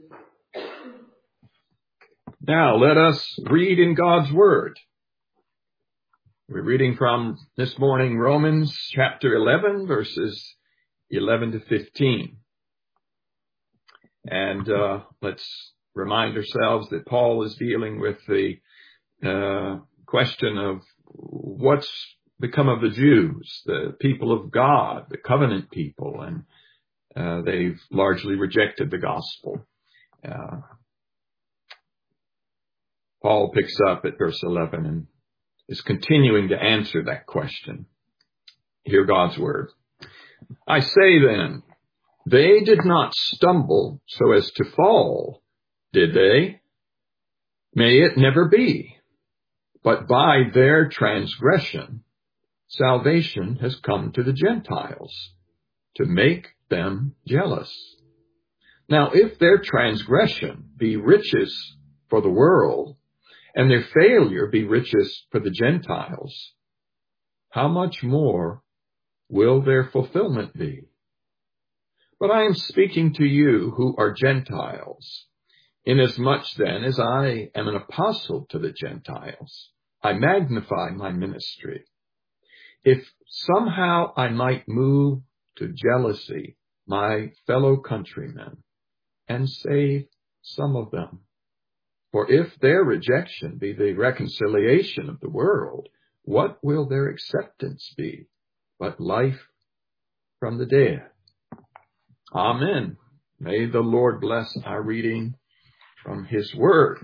Now let us read in God's Word. We're reading from this morning Romans chapter 11, verses 11 to 15. And let's remind ourselves that Paul is dealing with the question of what's become of the Jews, the people of God, the covenant people, and they've largely rejected the gospel. Paul picks up at verse 11 and is continuing to answer that question. Hear God's word. I say then, they did not stumble so as to fall, did they? May it never be. But by their transgression, salvation has come to the Gentiles to make them jealous. Now, if their transgression be riches for the world, and their failure be riches for the Gentiles, how much more will their fulfillment be? But I am speaking to you who are Gentiles, inasmuch then as I am an apostle to the Gentiles, I magnify my ministry. If somehow I might move to jealousy my fellow countrymen and save some of them. For if their rejection be the reconciliation of the world, what will their acceptance be but life from the dead? Amen. May the Lord bless our reading from His Word.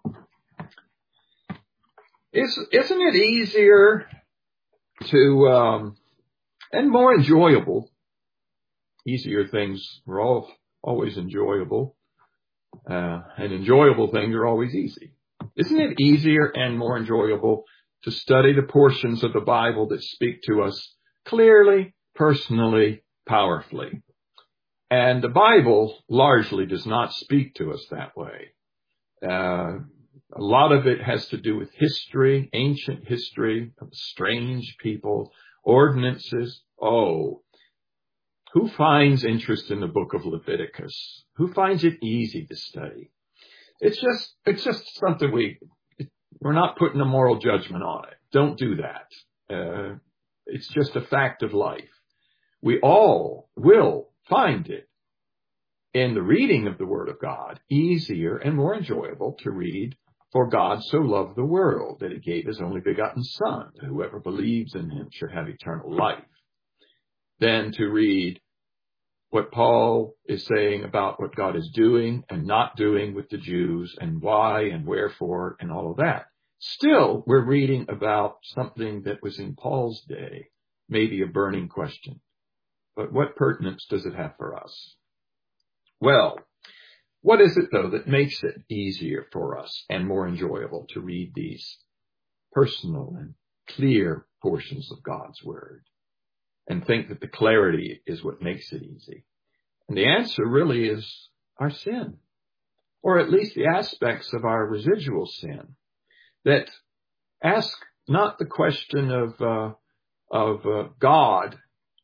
Isn't it easier to, and more enjoyable, easier things are always enjoyable, and enjoyable things are always easy. Isn't it easier and more enjoyable to study the portions of the Bible that speak to us clearly, personally, powerfully? And the Bible largely does not speak to us that way. A lot of it has to do with history, ancient history of strange people, ordinances. Oh, who finds interest in the book of Leviticus? Who finds it easy to study? It's just something we're not putting a moral judgment on it. Don't do that. It's just a fact of life. We all will find it in the reading of the Word of God easier and more enjoyable to read. For God so loved the world that He gave His only begotten Son, that whoever believes in Him should have eternal life, than to read what Paul is saying about what God is doing and not doing with the Jews and why and wherefore and all of that. Still, we're reading about something that was in Paul's day, maybe a burning question. But what pertinence does it have for us? Well, what is it, though, that makes it easier for us and more enjoyable to read these personal and clear portions of God's Word and think that the clarity is what makes it easy? And the answer really is our sin, or at least the aspects of our residual sin that ask not the question of God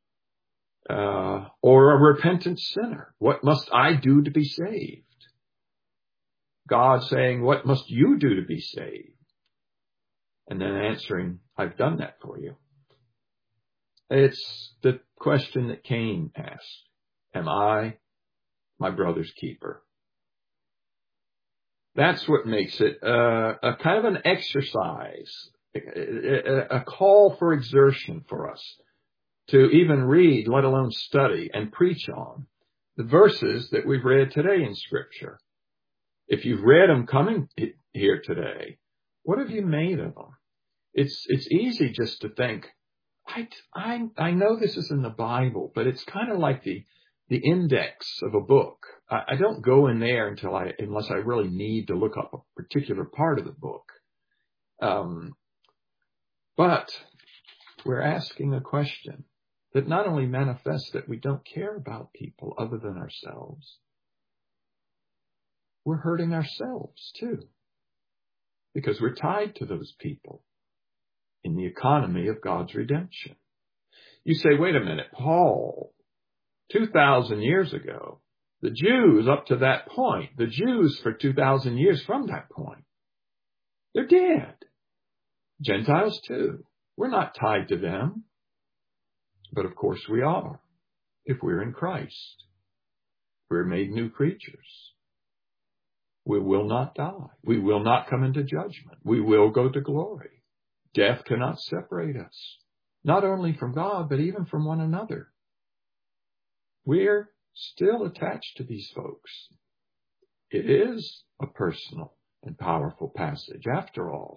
or a repentant sinner. What must I do to be saved? God saying, what must you do to be saved? And then answering, I've done that for you. It's the question that Cain asked. Am I my brother's keeper? That's what makes it a kind of an exercise, a call for exertion for us to even read, let alone study and preach on the verses that we've read today in Scripture. If you've read them coming here today, what have you made of them? It's easy just to think, I know this is in the Bible, but it's kind of like the index of a book. I don't go in there unless I really need to look up a particular part of the book. But we're asking a question that not only manifests that we don't care about people other than ourselves, we're hurting ourselves too, because we're tied to those people in the economy of God's redemption. You say, wait a minute, Paul, 2,000 years ago, The Jews up to that point, the Jews for 2,000 years from that point, they're dead. Gentiles too. We're not tied to them. But of course we are, if we're in Christ. We're made new creatures. We will not die. We will not come into judgment. We will go to glory. Death cannot separate us, not only from God, but even from one another. We're still attached to these folks. It is a personal and powerful passage, after all.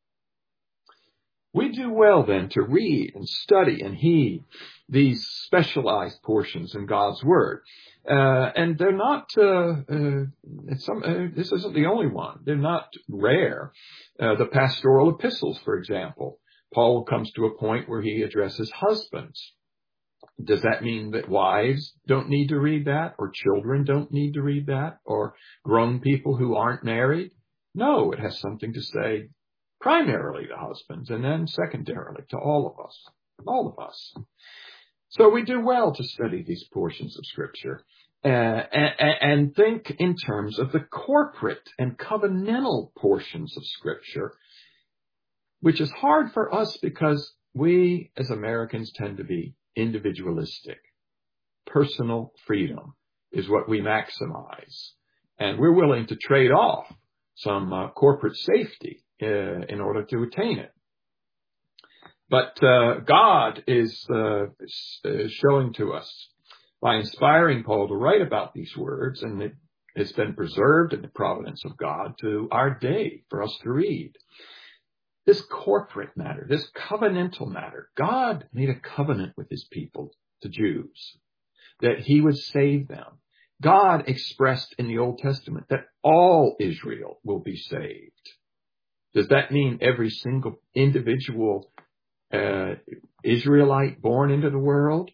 We do well then to read and study and heed these specialized portions in God's Word. And they're not, this isn't the only one. They're not rare. The pastoral epistles, for example, Paul comes to a point where he addresses husbands. Does that mean that wives don't need to read that, or children don't need to read that, or grown people who aren't married? No, it has something to say primarily to husbands, and then secondarily to all of us. So we do well to study these portions of Scripture and think in terms of the corporate and covenantal portions of Scripture, which is hard for us because we as Americans tend to be individualistic. Personal freedom is what we maximize, and we're willing to trade off some corporate safety in order to attain it. But God is showing to us by inspiring Paul to write about these words, and it has been preserved in the providence of God to our day for us to read. This corporate matter, this covenantal matter, God made a covenant with his people, the Jews, that he would save them. God expressed in the Old Testament that all Israel will be saved. Does that mean every single individual Israelite born into the world?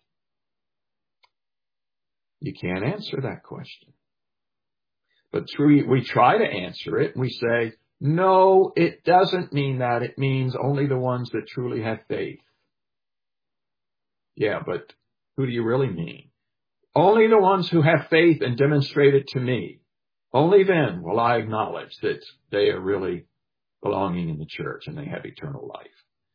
You can't answer that question. But we try to answer it, and we say, no, it doesn't mean that. It means only the ones that truly have faith. Yeah, but who do you really mean? Only the ones who have faith and demonstrate it to me. Only then will I acknowledge that they are really belonging in the church and they have eternal life.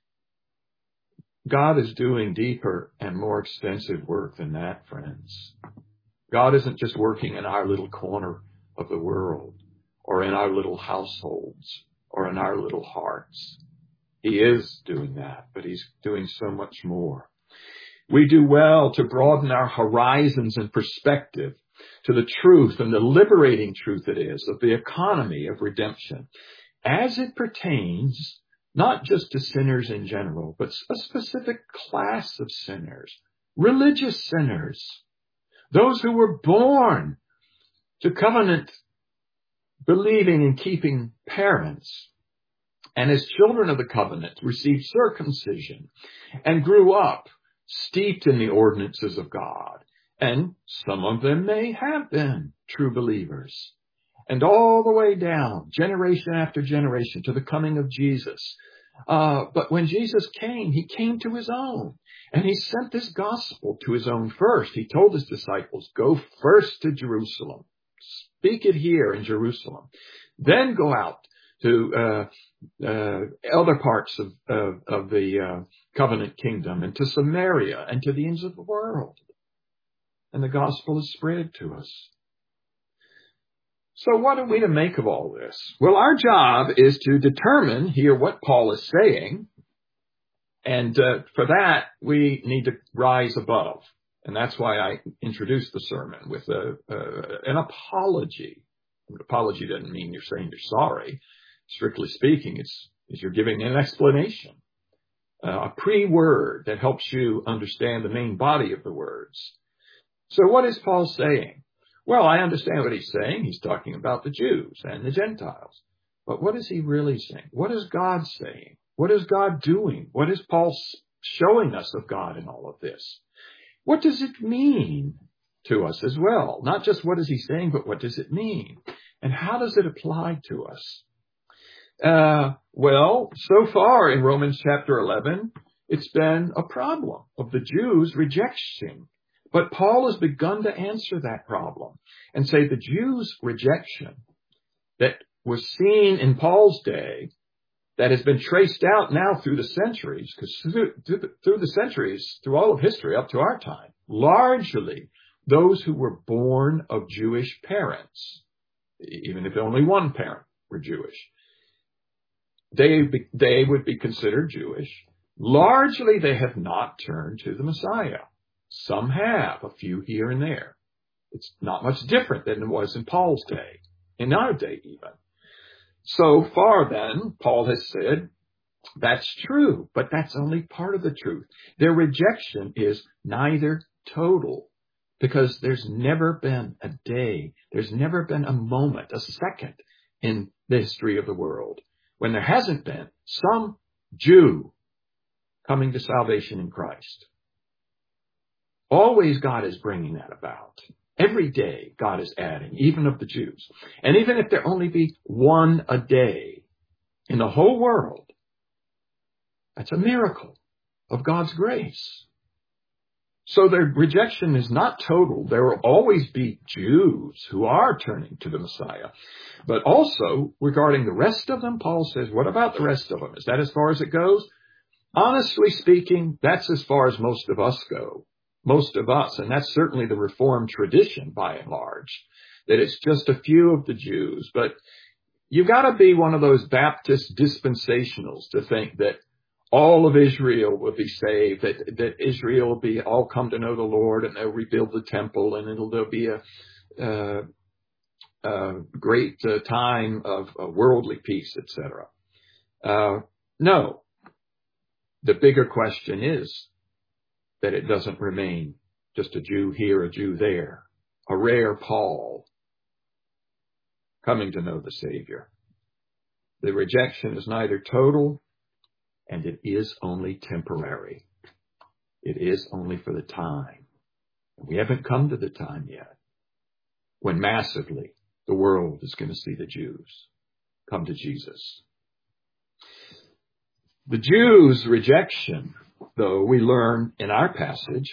God is doing deeper and more extensive work than that, friends. God isn't just working in our little corner of the world or in our little households or in our little hearts. He is doing that, but he's doing so much more. We do well to broaden our horizons and perspective to the truth and the liberating truth it is of the economy of redemption as it pertains not just to sinners in general, but a specific class of sinners, religious sinners, those who were born to covenant believing and keeping parents, and as children of the covenant received circumcision and grew up steeped in the ordinances of God. And some of them may have been true believers. And all the way down, generation after generation, to the coming of Jesus. But when Jesus came, he came to his own. And he sent this gospel to his own first. He told his disciples, go first to Jerusalem. Speak it here in Jerusalem. Then go out to other parts of the covenant kingdom and to Samaria and to the ends of the world. And the gospel is spread to us. So what are we to make of all this? Well, our job is to determine here what Paul is saying. And for that, we need to rise above. And that's why I introduced the sermon with an apology. An apology doesn't mean you're saying you're sorry. Strictly speaking, it's you're giving an explanation, a pre-word that helps you understand the main body of the words. So what is Paul saying? Well, I understand what he's saying. He's talking about the Jews and the Gentiles. But what is he really saying? What is God saying? What is God doing? What is Paul showing us of God in all of this? What does it mean to us as well? Not just what is he saying, but what does it mean? And how does it apply to us? Well, so far in Romans chapter 11, it's been a problem of the Jews rejecting But Paul has begun to answer that problem and say the Jews' rejection that was seen in Paul's day, that has been traced out now through the centuries, because through the centuries, through all of history up to our time, largely those who were born of Jewish parents, even if only one parent were Jewish, they would be considered Jewish. Largely, they have not turned to the Messiah. Some have, a few here and there. It's not much different than it was in Paul's day, in our day even. So far then, Paul has said, that's true, but that's only part of the truth. Their rejection is neither total, because there's never been a day, there's never been a moment, a second in the history of the world when there hasn't been some Jew coming to salvation in Christ. Always God is bringing that about. Every day God is adding, even of the Jews. And even if there only be one a day in the whole world, that's a miracle of God's grace. So their rejection is not total. There will always be Jews who are turning to the Messiah. But also, regarding the rest of them, Paul says, what about the rest of them? Is that as far as it goes? Honestly speaking, that's as far as most of us go. Most of us, and that's certainly the Reformed tradition by and large, that it's just a few of the Jews. But you've got to be one of those Baptist dispensationals to think that all of Israel will be saved, that Israel will be all come to know the Lord, and they'll rebuild the temple, and there'll be a great time of worldly peace, etc. No. The bigger question is that it doesn't remain just a Jew here, a Jew there, a rare Paul coming to know the Savior. The rejection is neither total, and it is only temporary. It is only for the time. We haven't come to the time yet when massively the world is going to see the Jews come to Jesus. The Jews' rejection, though, we learn in our passage,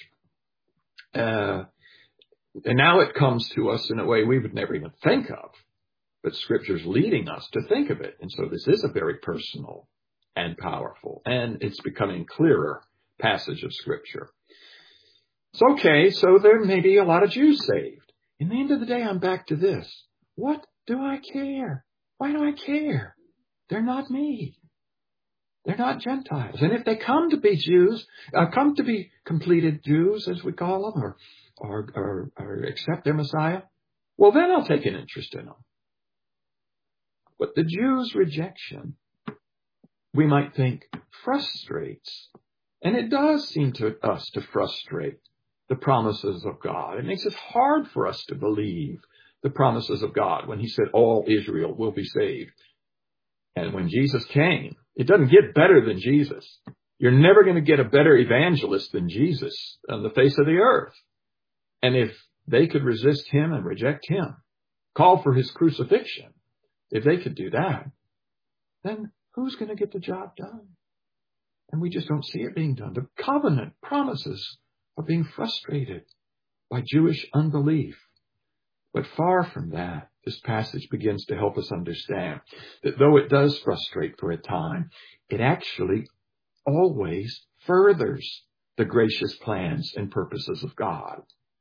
and now it comes to us in a way we would never even think of, but Scripture's leading us to think of it. And so this is a very personal and powerful, and it's becoming clearer passage of Scripture. It's okay, so there may be a lot of Jews saved. In the end of the day, I'm back to this. What do I care? Why do I care? They're not me. They're not Gentiles. And if they come to be Jews, come to be completed Jews, as we call them, or accept their Messiah, well, then I'll take an interest in them. But the Jews' rejection, we might think, frustrates. And it does seem to us to frustrate the promises of God. It makes it hard for us to believe the promises of God when he said all Israel will be saved. And when Jesus came, it doesn't get better than Jesus. You're never going to get a better evangelist than Jesus on the face of the earth. And if they could resist him and reject him, call for his crucifixion, if they could do that, then who's going to get the job done? And we just don't see it being done. The covenant promises are being frustrated by Jewish unbelief. But far from that, this passage begins to help us understand that though it does frustrate for a time, it actually always furthers the gracious plans and purposes of God.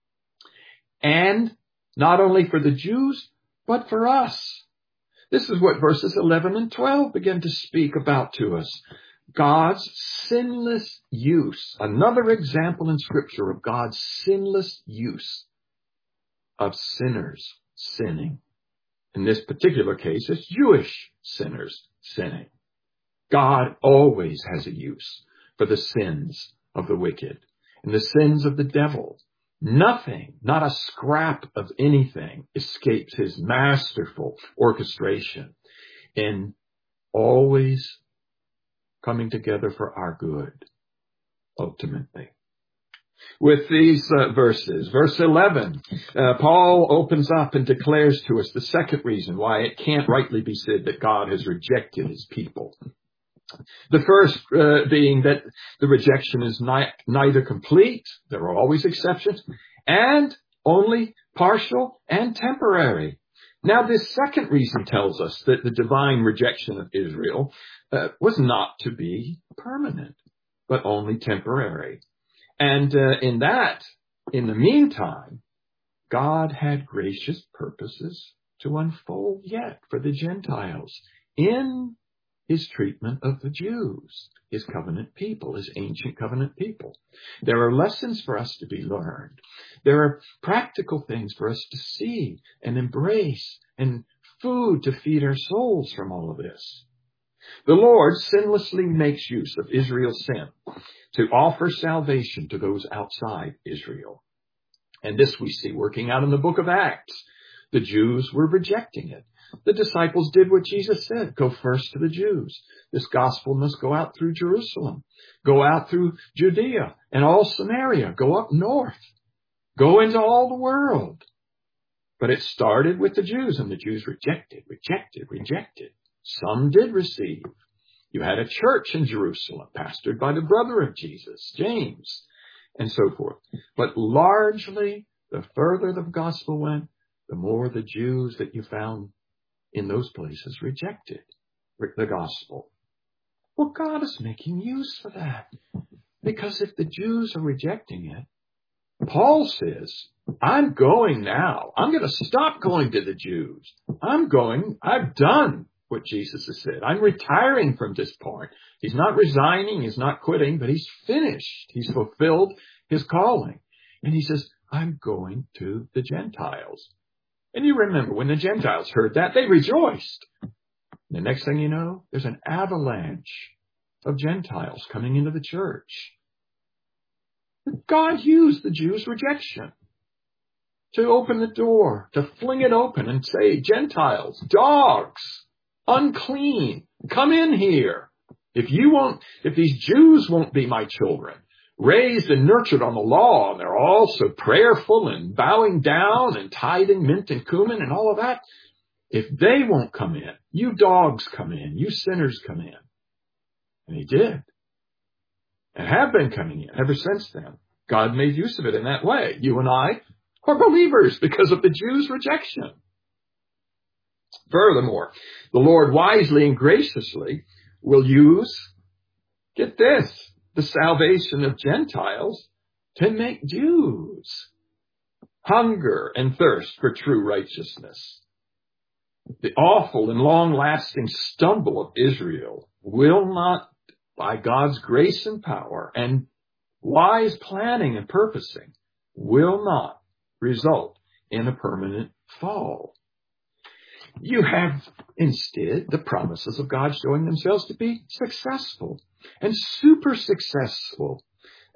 And not only for the Jews, but for us. This is what verses 11 and 12 begin to speak about to us. God's sinless use, another example in Scripture of God's sinless use of sinners sinning. In this particular case, it's Jewish sinners sinning. God always has a use for the sins of the wicked and the sins of the devil. Nothing, not a scrap of anything, escapes his masterful orchestration in always coming together for our good, ultimately. With these verses, verse 11, Paul opens up and declares to us the second reason why it can't rightly be said that God has rejected his people. The first being that the rejection is neither complete, there are always exceptions, and only partial and temporary. Now, this second reason tells us that the divine rejection of Israel was not to be permanent, but only temporary. And in the meantime, God had gracious purposes to unfold yet for the Gentiles in his treatment of the Jews, his covenant people, his ancient covenant people. There are lessons for us to be learned. There are practical things for us to see and embrace, and food to feed our souls from all of this. The Lord sinlessly makes use of Israel's sin to offer salvation to those outside Israel. And this we see working out in the book of Acts. The Jews were rejecting it. The disciples did what Jesus said, go first to the Jews. This gospel must go out through Jerusalem, go out through Judea and all Samaria, go up north, go into all the world. But it started with the Jews, and the Jews rejected. Some did receive. You had a church in Jerusalem, pastored by the brother of Jesus, James, and so forth. But largely, the further the gospel went, the more the Jews that you found in those places rejected the gospel. Well, God is making use for that. Because if the Jews are rejecting it, Paul says, I'm going now. I'm going to stop going to the Jews. I've done what Jesus has said. I'm retiring from this point. He's not resigning. He's not quitting, but he's finished. He's fulfilled his calling. And he says, I'm going to the Gentiles. And you remember when the Gentiles heard that, they rejoiced. The next thing you know, there's an avalanche of Gentiles coming into the church. God used the Jews' rejection to open the door, to fling it open and say, Gentiles, dogs, unclean, come in here. If these Jews won't be my children, raised and nurtured on the law, and they're also prayerful and bowing down and tithing mint and cumin and all of that, if they won't come in, you dogs come in, you sinners come in. And he did. And have been coming in ever since then. God made use of it in that way. You and I are believers because of the Jews' rejection. Furthermore, the Lord wisely and graciously will use, get this, the salvation of Gentiles to make Jews hunger and thirst for true righteousness. The awful and long-lasting stumble of Israel will not, by God's grace and power and wise planning and purposing, will not result in a permanent fall. You have instead the promises of God showing themselves to be successful and super successful,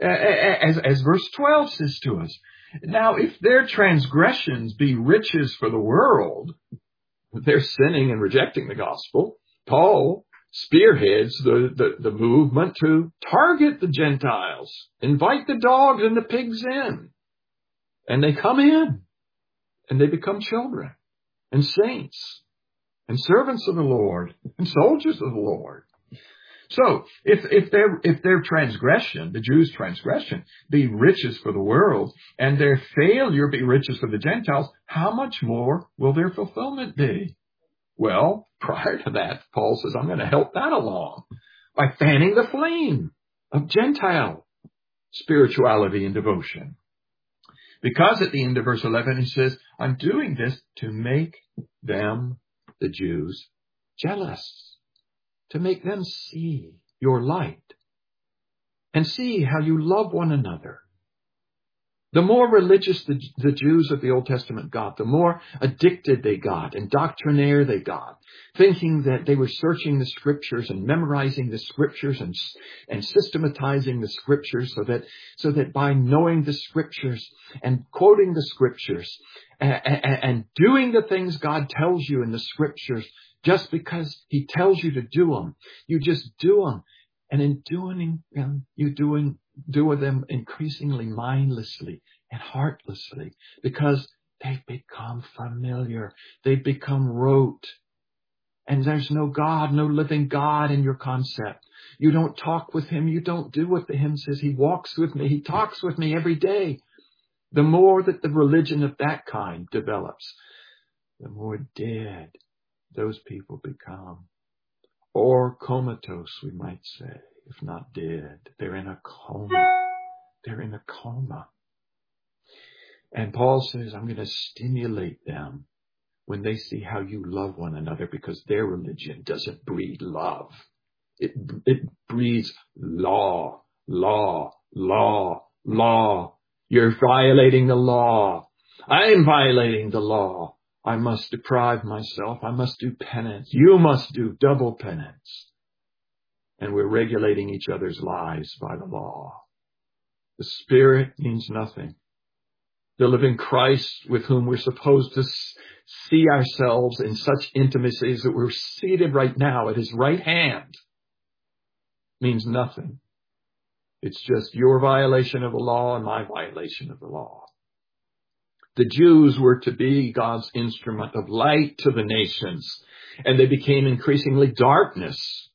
as verse 12 says to us. Now, if their transgressions be riches for the world, they're sinning and rejecting the gospel. Paul spearheads the movement to target the Gentiles, invite the dogs and the pigs in. And they come in, and they become children and saints and servants of the Lord and soldiers of the Lord. So if their transgression, the Jews' transgression, be riches for the world, and their failure be riches for the Gentiles, how much more will their fulfillment be? Well, prior to that, Paul says, I'm going to help that along by fanning the flame of Gentile spirituality and devotion. Because at the end of verse 11, he says, I'm doing this to make them, the Jews, jealous, to make them see your light and see how you love one another. The more religious the Jews of the Old Testament got, the more addicted they got and doctrinaire they got, thinking that they were searching the scriptures and memorizing the scriptures and systematizing the scriptures so that by knowing the scriptures and quoting the scriptures and doing the things God tells you in the scriptures, just because he tells you to do them, you just do them. And in doing them, you do them increasingly mindlessly and heartlessly because they've become familiar. They've become rote. And there's no God, no living God in your concept. You don't talk with him. You don't do what the hymn says. He walks with me. He talks with me every day. The more that the religion of that kind develops, the more dead those people become. Or comatose, we might say, if not dead. They're in a coma. They're in a coma. And Paul says, I'm going to stimulate them when they see how you love one another, because their religion doesn't breed love. It breeds law, law, law, law. You're violating the law. I'm violating the law. I must deprive myself. I must do penance. You must do double penance. And we're regulating each other's lives by the law. The Spirit means nothing. The living Christ with whom we're supposed to see ourselves in such intimacies that we're seated right now at his right hand means nothing. It's just your violation of the law and my violation of the law. The Jews were to be God's instrument of light to the nations, and they became increasingly darkness.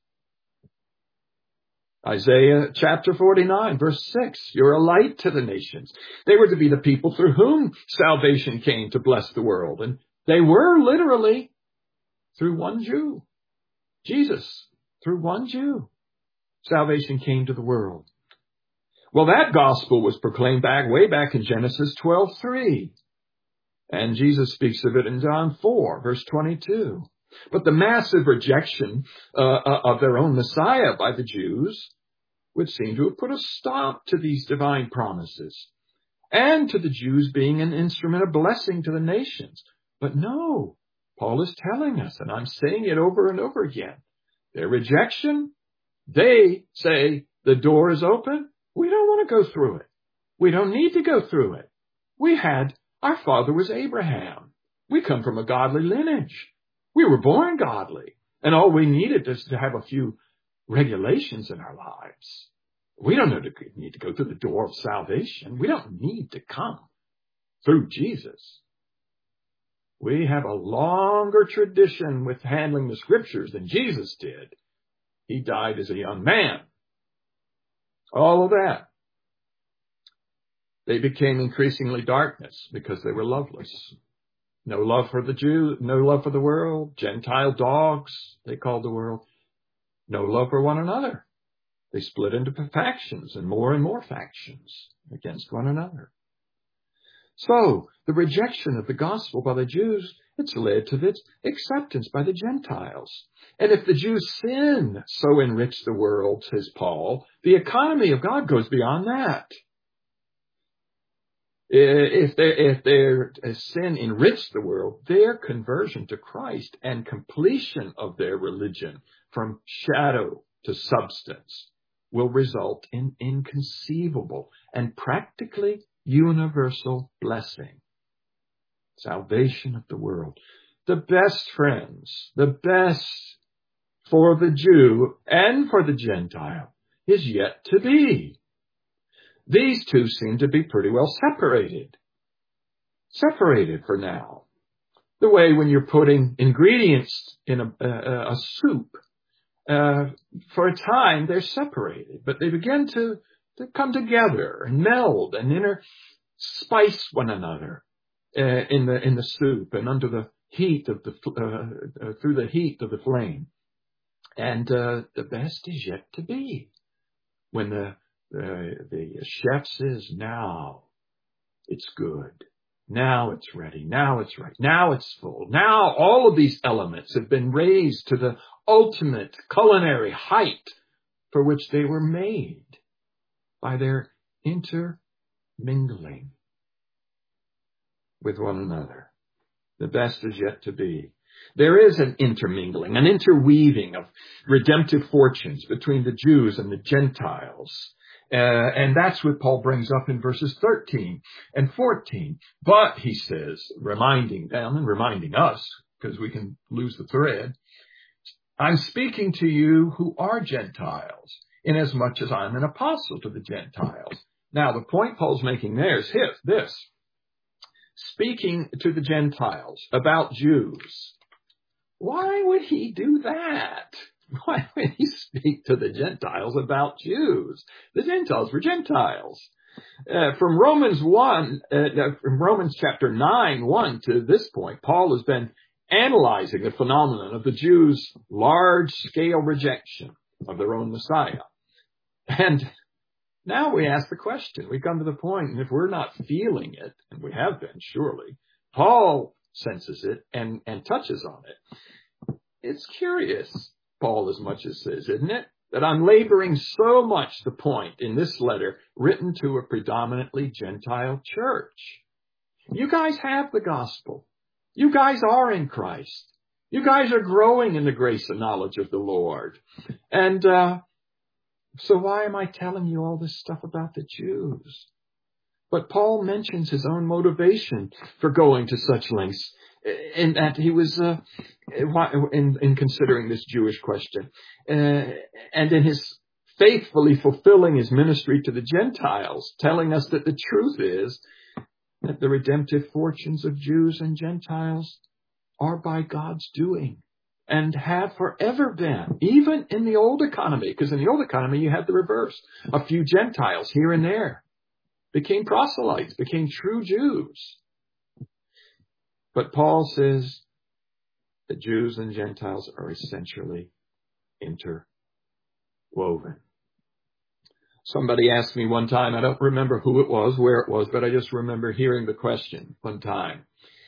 Isaiah chapter 49, verse 6, you're a light to the nations. They were to be the people through whom salvation came to bless the world. And they were literally through one Jew, Jesus, through one Jew. Salvation came to the world. Well, that gospel was proclaimed way back in Genesis 12:3. And Jesus speaks of it in John 4, verse 22. But the massive rejection of their own Messiah by the Jews would seem to have put a stop to these divine promises and to the Jews being an instrument of blessing to the nations. But no, Paul is telling us, and I'm saying it over and over again, their rejection, they say the door is open. We don't want to go through it. We don't need to go through it. Our father was Abraham. We come from a godly lineage. We were born godly. And all we needed is to have a few regulations in our lives. We don't need to go through the door of salvation. We don't need to come through Jesus. We have a longer tradition with handling the scriptures than Jesus did. He died as a young man. All of that. They became increasingly darkness because they were loveless. No love for the Jew, no love for the world. Gentile dogs, they called the world. No love for one another. They split into factions and more factions against one another. So, the rejection of the gospel by the Jews, it's led to its acceptance by the Gentiles. And if the Jews' sin so enrich the world, says Paul, the economy of God goes beyond that. If their sin enriched the world, their conversion to Christ and completion of their religion from shadow to substance will result in inconceivable and practically universal blessing. Salvation of the world. The best friends, the best for the Jew and for the Gentile is yet to be. These two seem to be pretty well separated. Separated for now. The way when you're putting ingredients in a soup, for a time they're separated, but they begin to come together and meld and spice one another in the soup and under the heat of through the heat of the flame. And the best is yet to be when the chef says, now it's good. Now it's ready. Now it's right. Now it's full. Now all of these elements have been raised to the ultimate culinary height for which they were made by their intermingling with one another. The best is yet to be. There is an intermingling, an interweaving of redemptive fortunes between the Jews and the Gentiles. And that's what Paul brings up in verses 13 and 14. But, he says, reminding them and reminding us, because we can lose the thread, I'm speaking to you who are Gentiles, inasmuch as I'm an apostle to the Gentiles. Now, the point Paul's making there is this. Speaking to the Gentiles about Jews why would he do that? Why would he speak to the Gentiles about Jews? The Gentiles were Gentiles. From Romans chapter 9:1 to this point, Paul has been analyzing the phenomenon of the Jews' large-scale rejection of their own Messiah. And now we ask the question, we come to the point, and if we're not feeling it, and we have been, surely, Paul senses it and touches on it. It's curious, Paul as much as says, isn't it? That I'm laboring so much the point in this letter written to a predominantly Gentile church. You guys have the gospel. You guys are in Christ. You guys are growing in the grace and knowledge of the Lord. And so why am I telling you all this stuff about the Jews? But Paul mentions his own motivation for going to such lengths, in that he was in considering this Jewish question, and in his faithfully fulfilling his ministry to the Gentiles, telling us that the truth is that the redemptive fortunes of Jews and Gentiles are by God's doing and have forever been, even in the old economy, because in the old economy you had the reverse. A few Gentiles here and there became proselytes, became true Jews. But Paul says that Jews and Gentiles are essentially interwoven. Somebody asked me one time, I don't remember who it was, where it was, but I just remember hearing the question one time.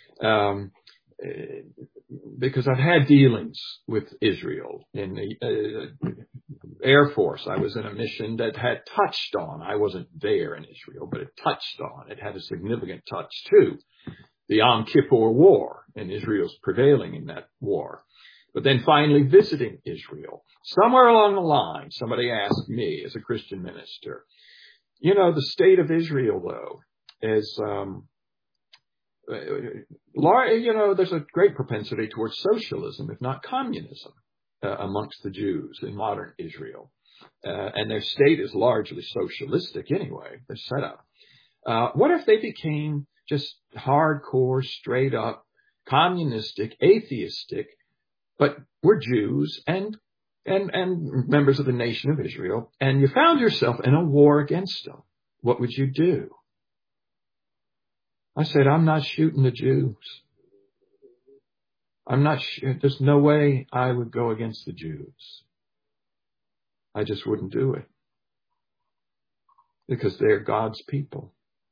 Because I've had dealings with Israel in the Air Force. I was in a mission that had touched on, I wasn't there in Israel, but it touched on, it had a significant touch too, the Yom Kippur War, and Israel's prevailing in that war. But then finally visiting Israel, somewhere along the line, somebody asked me as a Christian minister, the state of Israel, though, is, there's a great propensity towards socialism, if not communism, amongst the Jews in modern Israel. And their state is largely socialistic anyway, their setup. What if they became just hardcore, straight up, communistic, atheistic, but we're Jews and members of the nation of Israel, and you found yourself in a war against them? What would you do? I said, I'm not shooting the Jews. There's no way I would go against the Jews. I just wouldn't do it. Because they're God's people.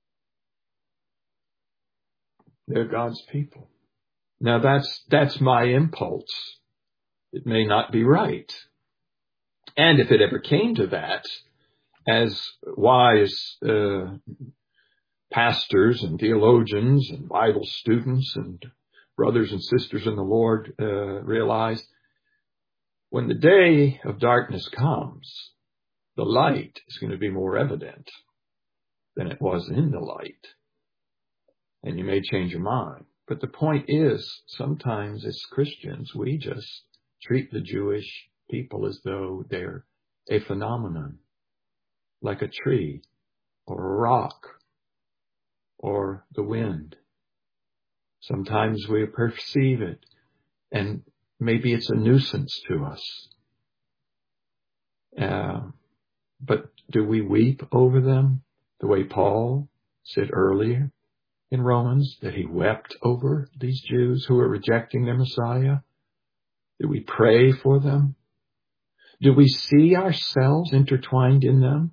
They're God's people. Now that's my impulse. It may not be right. And if it ever came to that, as wise pastors and theologians and Bible students and brothers and sisters in the Lord realize, when the day of darkness comes, the light is going to be more evident than it was in the light. And you may change your mind. But the point is, sometimes as Christians, we just treat the Jewish people as though they're a phenomenon, like a tree or a rock or the wind. Sometimes we perceive it, and maybe it's a nuisance to us. But do we weep over them the way Paul said earlier in Romans, that he wept over these Jews who are rejecting their Messiah? Do we pray for them? Do we see ourselves intertwined in them?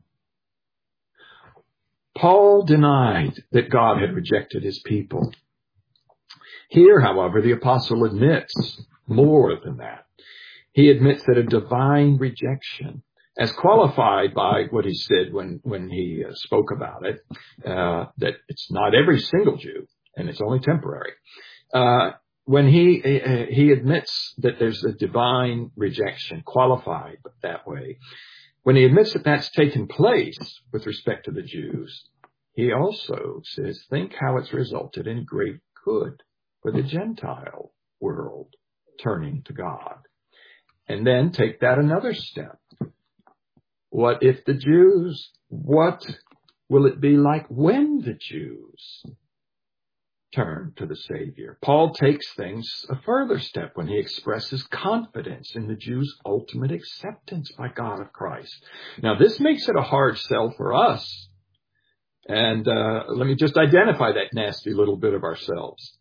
Paul denied that God had rejected his people. Here, however, the apostle admits more than that. He admits that a divine rejection, as qualified by what he said when he spoke about it, that it's not every single Jew, and it's only temporary. When he admits that there's a divine rejection, qualified that way, when he admits that that's taken place with respect to the Jews, he also says, think how it's resulted in great good for the Gentile world turning to God. And then take that another step. What if the Jews, what will it be like when the Jews turn to the Savior. Paul takes things a further step when he expresses confidence in the Jews' ultimate acceptance by God of Christ. Now, this makes it a hard sell for us. And let me just identify that nasty little bit of ourselves.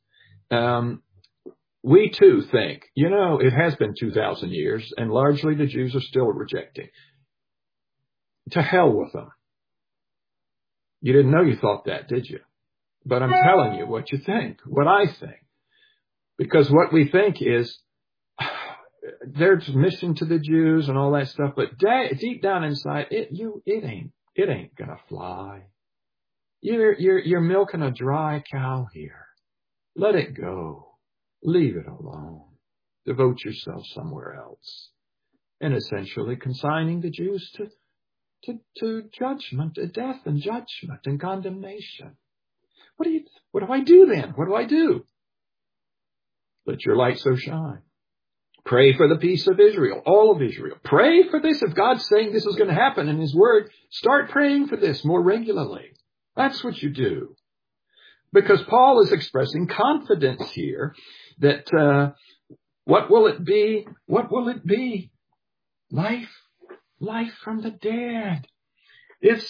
We too think, it has been 2,000 years, and largely the Jews are still rejecting. To hell with them. You didn't know you thought that, did you? But I'm telling you what you think, what I think. Because what we think is, there's mission to the Jews and all that stuff, but deep down inside, it ain't gonna fly. You're milking a dry cow here. Let it go. Leave it alone. Devote yourself somewhere else. And essentially consigning the Jews to judgment, to death and judgment and condemnation. What do I do then? What do I do? Let your light so shine. Pray for the peace of Israel, all of Israel. Pray for this. If God's saying this is going to happen in His Word, start praying for this more regularly. That's what you do. Because Paul is expressing confidence here that what will it be? What will it be? Life from the dead. If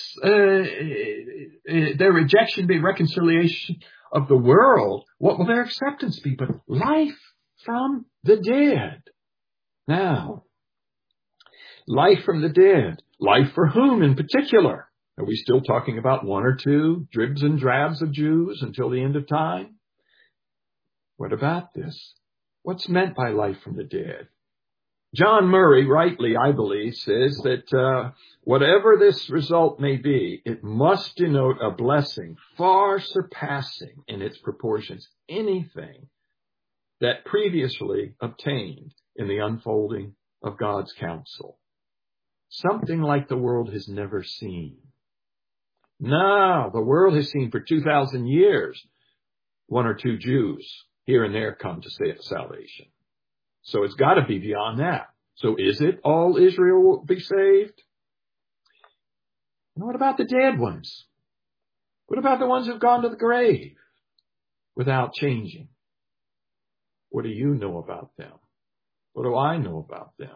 their rejection be reconciliation of the world, what will their acceptance be? But life from the dead. Now, life from the dead. Life for whom in particular? Are we still talking about one or two dribs and drabs of Jews until the end of time? What about this? What's meant by life from the dead? John Murray, rightly, I believe, says that whatever this result may be, it must denote a blessing far surpassing in its proportions anything that previously obtained in the unfolding of God's counsel. Something like the world has never seen. No, the world has seen for 2,000 years one or two Jews here and there come to salvation. So it's got to be beyond that. So is it all Israel will be saved? And what about the dead ones? What about the ones who've gone to the grave without changing? What do you know about them? What do I know about them?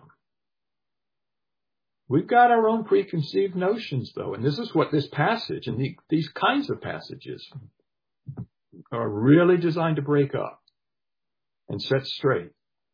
We've got our own preconceived notions, though, and this is what this passage and these kinds of passages are really designed to break up and set straight.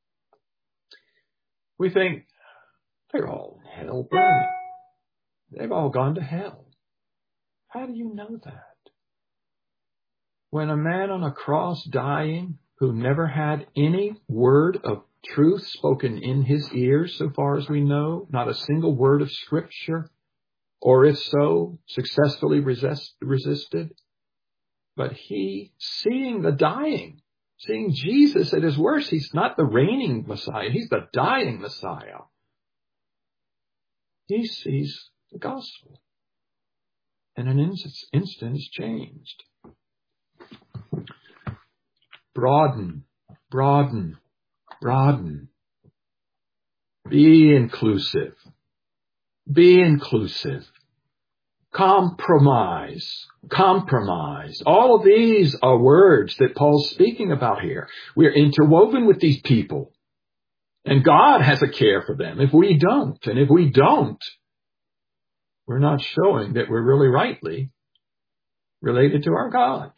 We think they're all in hell burning. They've all gone to hell. How do you know that? When a man on a cross dying who never had any word of truth spoken in his ears, so far as we know, not a single word of Scripture, or if so, successfully resisted. But he, seeing the dying, seeing Jesus at his worst, he's not the reigning Messiah, he's the dying Messiah. He sees the gospel. And in an instant is changed. Broaden. Be inclusive. Compromise. All of these are words that Paul's speaking about here. We're interwoven with these people. And God has a care for them if we don't. And if we don't, we're not showing that we're really rightly related to our God.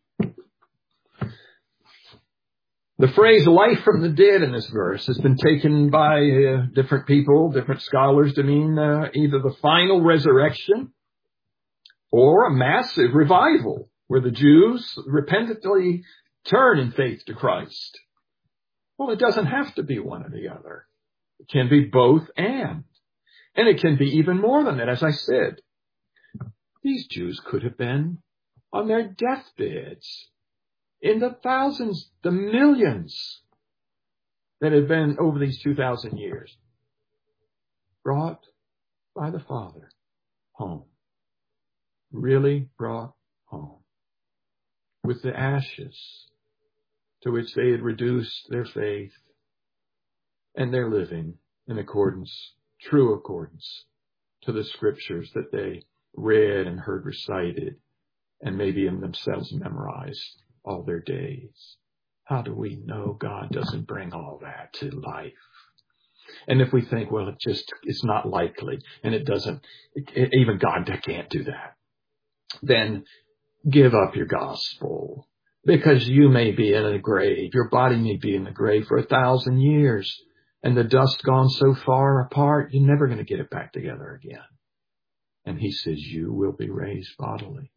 The phrase life from the dead in this verse has been taken by different people, different scholars to mean either the final resurrection or a massive revival where the Jews repentantly turn in faith to Christ. Well, it doesn't have to be one or the other. It can be both and it can be even more than that. As I said, these Jews could have been on their deathbeds in the thousands, the millions that have been over these 2,000 years, brought by the Father home. Really brought home with the ashes to which they had reduced their faith and their living in true accordance to the Scriptures that they read and heard recited and maybe in themselves memorized all their days. How do we know God doesn't bring all that to life? And if we think, well, it's not likely, and it doesn't, even God can't do that, then give up your gospel, because you may be in a grave. Your body may be in the grave for 1,000 years, and the dust gone so far apart, you're never going to get it back together again. And he says, you will be raised bodily.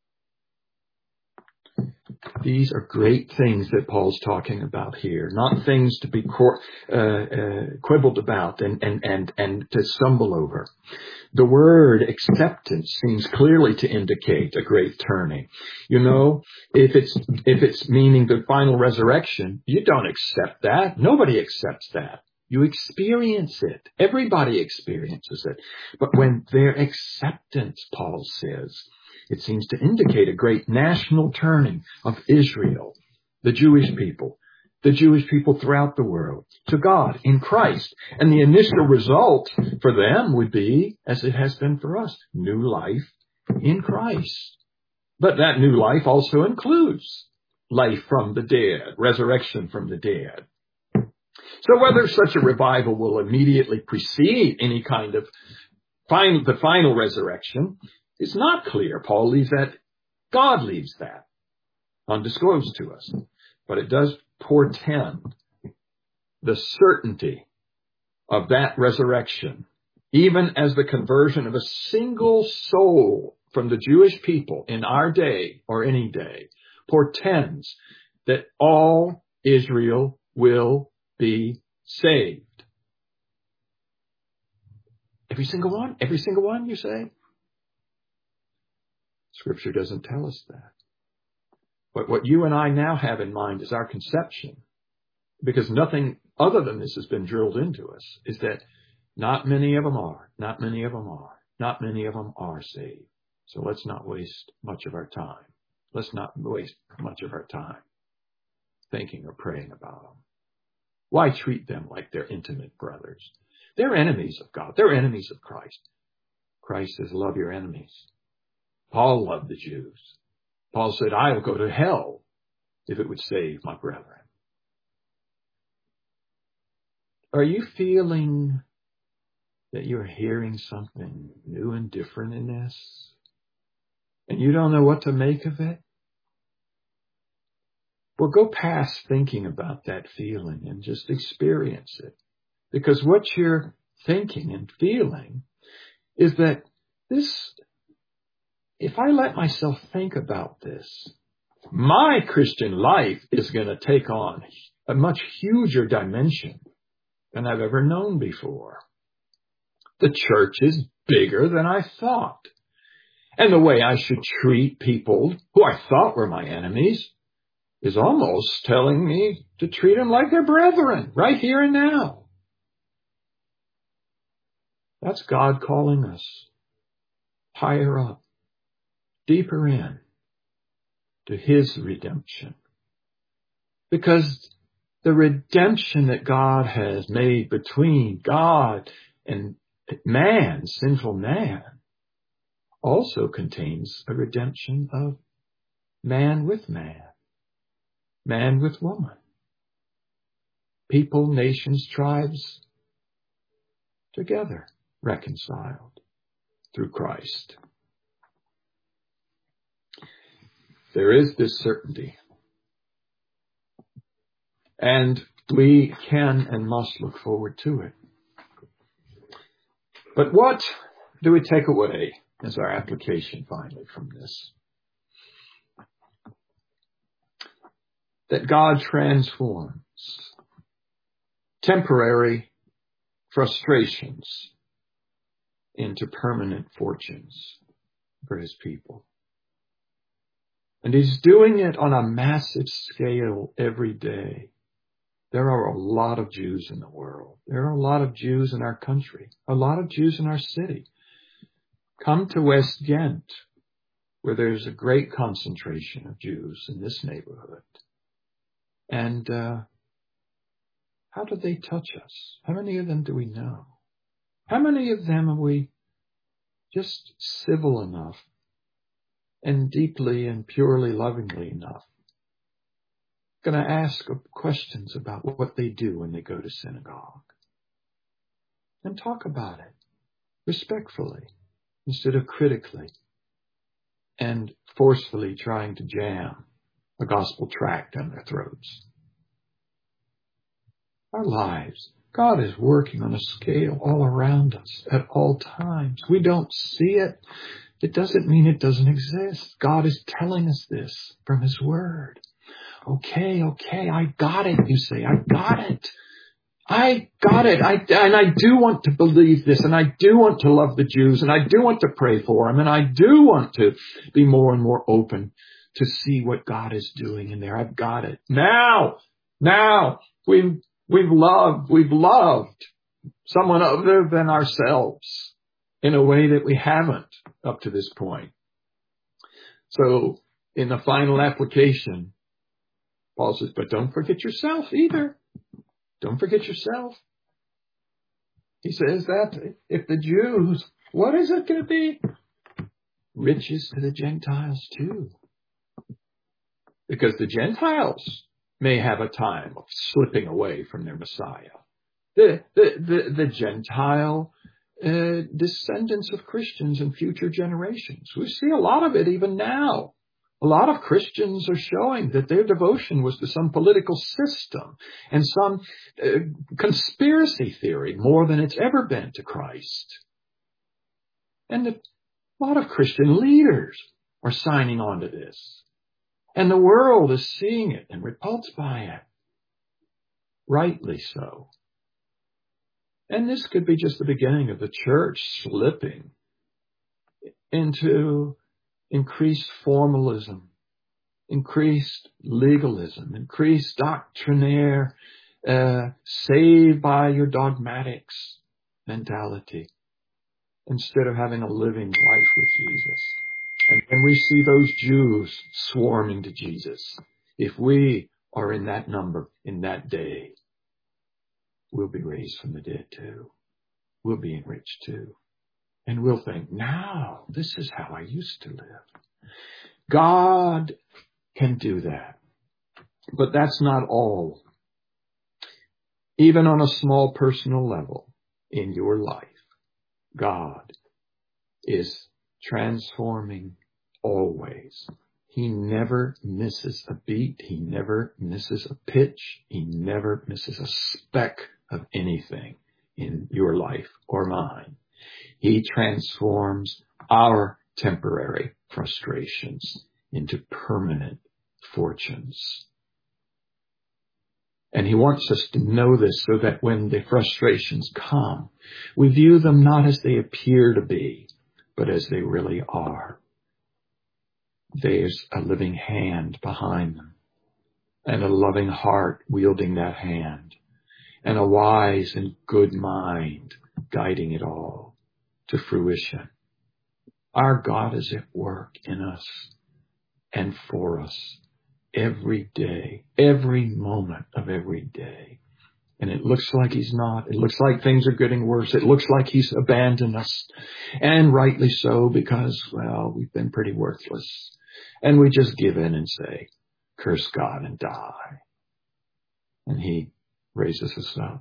These are great things that Paul's talking about here, not things to be quibbled about and to stumble over. The word acceptance seems clearly to indicate a great turning. You know, if it's meaning the final resurrection, you don't accept that. Nobody accepts that. You experience it. Everybody experiences it. But when their acceptance, Paul says, it seems to indicate a great national turning of Israel, the Jewish people throughout the world, to God in Christ. And the initial result for them would be, as it has been for us, new life in Christ. But that new life also includes life from the dead, resurrection from the dead. So whether such a revival will immediately precede any kind of the final resurrection is not clear. Paul leaves that, God leaves that undisclosed to us. But it does portend the certainty of that resurrection, even as the conversion of a single soul from the Jewish people in our day or any day portends that all Israel will be saved. Every single one, you say? Scripture doesn't tell us that. But what you and I now have in mind is our conception, because nothing other than this has been drilled into us, is that not many of them are saved. So let's not waste much of our time. Let's not waste much of our time thinking or praying about them. Why treat them like they're intimate brothers? They're enemies of God. They're enemies of Christ. Christ says, love your enemies. Paul loved the Jews. Paul said, I will go to hell if it would save my brethren. Are you feeling that you're hearing something new and different in this, and you don't know what to make of it? Well, go past thinking about that feeling and just experience it. Because what you're thinking and feeling is that if I let myself think about this, my Christian life is going to take on a much huger dimension than I've ever known before. The church is bigger than I thought. And the way I should treat people who I thought were my enemies is almost telling me to treat them like their brethren right here and now. That's God calling us higher up, deeper in to his redemption. Because the redemption that God has made between God and man, sinful man, also contains a redemption of man with man, man with woman, people, nations, tribes, together reconciled through Christ. There is this certainty. And we can and must look forward to it. But what do we take away as our application finally from this? That God transforms temporary frustrations into permanent fortunes for his people. And he's doing it on a massive scale every day. There are a lot of Jews in the world. There are a lot of Jews in our country, a lot of Jews in our city. Come to West Ghent, where there's a great concentration of Jews in this neighborhood. And how do they touch us? How many of them do we know? How many of them are we just civil enough and deeply and purely lovingly enough going to ask questions about what they do when they go to synagogue. And talk about it respectfully instead of critically and forcefully trying to jam a gospel tract down their throats. Our lives, God is working on a scale all around us at all times. We don't see it. It doesn't mean it doesn't exist. God is telling us this from His Word. Okay, I got it, you say. I got it. I do want to believe this, and I do want to love the Jews, and I do want to pray for them, and I do want to be more and more open to see what God is doing in there. I've got it. Now, we've loved someone other than ourselves in a way that we haven't up to this point. So in the final application, Paul says, but don't forget yourself either. Don't forget yourself. He says that if the Jews, what is it going to be? Riches to the Gentiles too. Because the Gentiles may have a time of slipping away from their Messiah. The Gentile descendants of Christians in future generations. We see a lot of it even now. A lot of Christians are showing that their devotion was to some political system and some conspiracy theory more than it's ever been to Christ. And a lot of Christian leaders are signing on to this. And the world is seeing it and repulsed by it. Rightly so. And this could be just the beginning of the church slipping into increased formalism, increased legalism, increased doctrinaire, saved by your dogmatics mentality, instead of having a living life with Jesus. And when we see those Jews swarming to Jesus, if we are in that number in that day, we'll be raised from the dead too. We'll be enriched too. And we'll think, now, this is how I used to live. God can do that. But that's not all. Even on a small personal level in your life, God is transforming always. He never misses a beat. He never misses a pitch. He never misses a speck of anything in your life or mine. He transforms our temporary frustrations into permanent fortunes. And He wants us to know this so that when the frustrations come, we view them not as they appear to be, but as they really are. There's a living hand behind them, and a loving heart wielding that hand, and a wise and good mind guiding it all to fruition. Our God is at work in us and for us every day, every moment of every day. And it looks like He's not. It looks like things are getting worse. It looks like He's abandoned us. And rightly so, because, well, we've been pretty worthless. And we just give in and say, curse God and die. And He raises us up.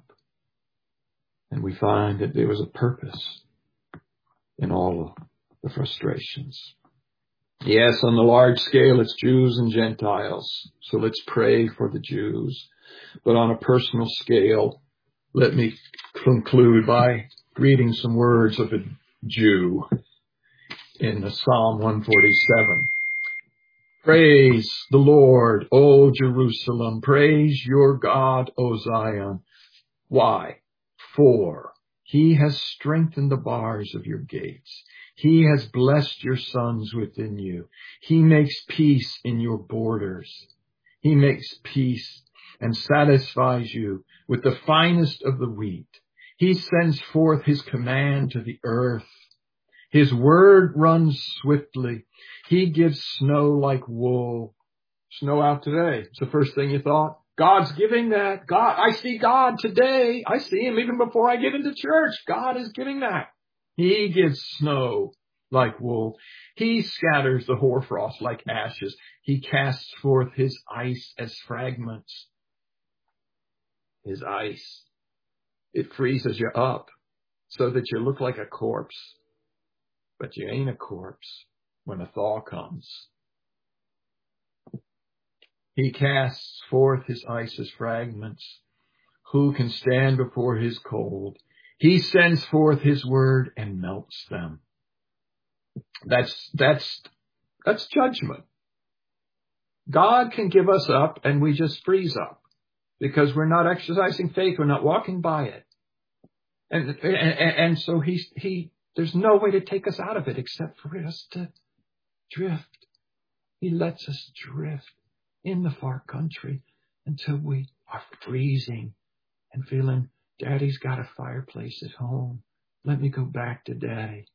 And we find that there was a purpose in all of the frustrations. Yes, on the large scale, it's Jews and Gentiles. So let's pray for the Jews. But on a personal scale, let me conclude by reading some words of a Jew in Psalm 147. Praise the Lord, O Jerusalem. Praise your God, O Zion. Why? For He has strengthened the bars of your gates. He has blessed your sons within you. He makes peace in your borders. He makes peace and satisfies you with the finest of the wheat. He sends forth His command to the earth. His word runs swiftly. He gives snow like wool. Snow out today. It's the first thing you thought. God's giving that. God, I see God today. I see Him even before I get into church. God is giving that. He gives snow like wool. He scatters the hoarfrost like ashes. He casts forth his ice as fragments. His ice. It freezes you up so that you look like a corpse. But you ain't a corpse when a thaw comes. He casts forth his ice as fragments. Who can stand before his cold? He sends forth his word and melts them. That's judgment. God can give us up and we just freeze up because we're not exercising faith. We're not walking by it. And so there's no way to take us out of it except for us to drift. He lets us drift in the far country until we are freezing and feeling, Daddy's got a fireplace at home. Let me go back to Daddy.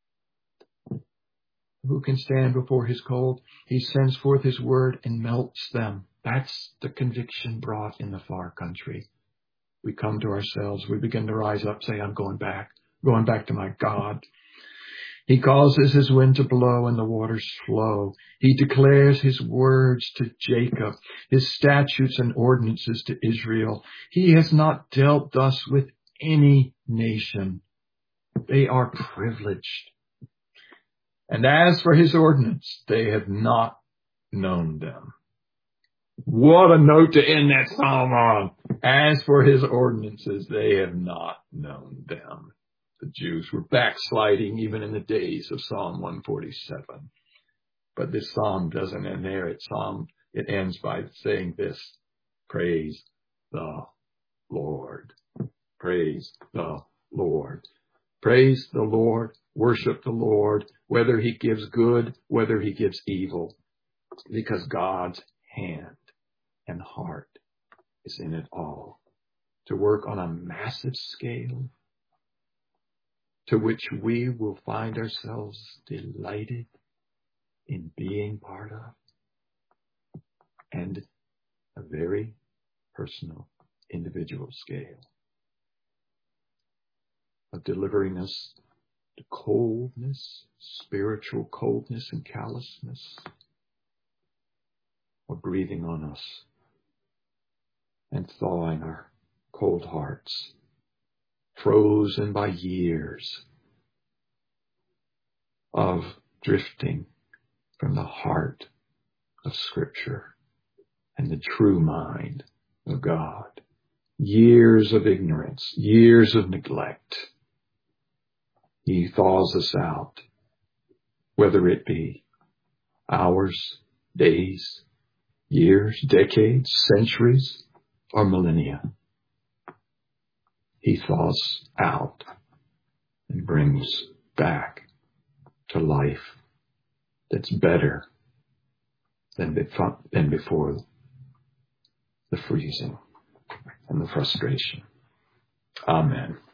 Who can stand before his cold? He sends forth his word and melts them. That's the conviction brought in the far country. We come to ourselves. We begin to rise up, say, I'm going back to my God. He causes his wind to blow and the waters flow. He declares his words to Jacob, his statutes and ordinances to Israel. He has not dealt thus with any nation. They are privileged. And as for his ordinance, they have not known them. What a note to end that psalm on. As for his ordinances, they have not known them. The Jews were backsliding even in the days of Psalm 147. But this psalm doesn't end there. It ends by saying this, praise the Lord. Praise the Lord. Praise the Lord. Worship the Lord, whether he gives good, whether he gives evil, because God's hand and heart is in it all to work on a massive scale to which we will find ourselves delighted in being part of, and a very personal, individual scale of delivering us to coldness, spiritual coldness and callousness, or breathing on us and thawing our cold hearts, frozen by years of drifting from the heart of Scripture and the true mind of God. Years of ignorance, years of neglect. He thaws us out, whether it be hours, days, years, decades, centuries, or millennia. He thaws out and brings back to life that's better than before the freezing and the frustration. Amen.